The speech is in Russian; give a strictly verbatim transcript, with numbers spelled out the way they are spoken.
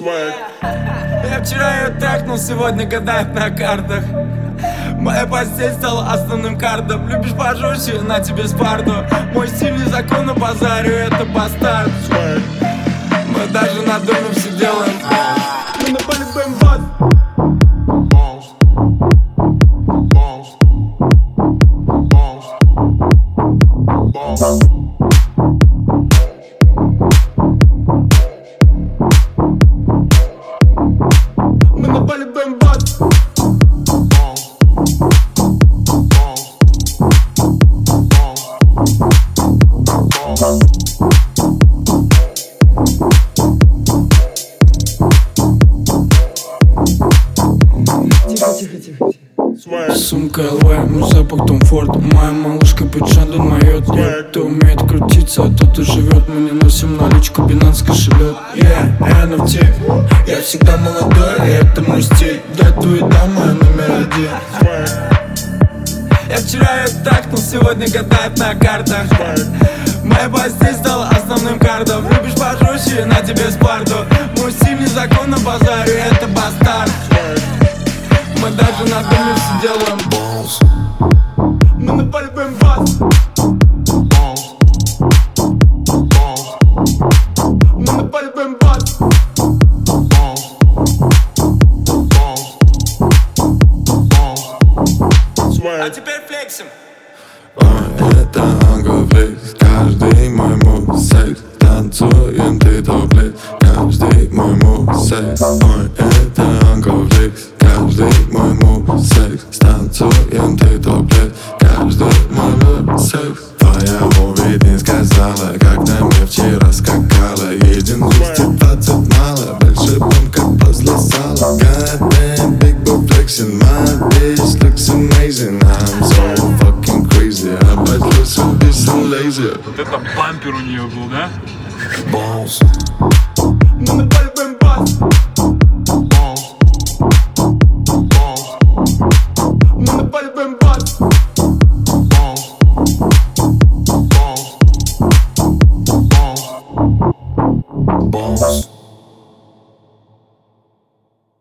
Swag. Я вчера ее трахнул, сегодня гадает на картах. Моя постель стала основным кардом. Любишь пожестче, на тебе спарду. Мой стиль не закон, на базарю, это бастард. Swag. Мы даже на доме все делаем. Мы напалим бас. Balls. Balls. Balls. Balls. Мы напалим бас. Тихо, тихо, тихо. Сумка эл ви, мой запах Том Форд. Моя малышка под Шандон моет. Кто умеет крутиться, а тот и живет. Мы не носим наличку, Binance кошелек. Yeah, эн эф ти. Я всегда молодой, и это мой стиль. Для твоей дамы номер один. Я вчера ее трахнул, сегодня гадает на картах. Моя постель стала основным кардом. Любишь пожестче, на тебе спарду. Мой стиль не закон, на базаре, это бастард. Мы даже на доме все делаем. Balls. Мы напалим бас. Balls. Balls. Мы напалим бас. Balls. Balls. Swag. А теперь флексим. Ой, это англофлекс, каждый мой мув секс. Танцуем, ты топлес, каждый мой мув секс. Ой, это англофлекс, каждый мой мув секс. Танцуем, ты топлес, каждый мой мув секс. Твоя муви не сказала, когда мы вчера скакала. Едем двести двадцать мало, больше бомб, как после сала. God damn, big boy flexing, my bitch looks amazing. I'm so fucking crazy, I bet you so be so lazy. Вот это бампер у нее был, да? Balls. Мы напалим бас.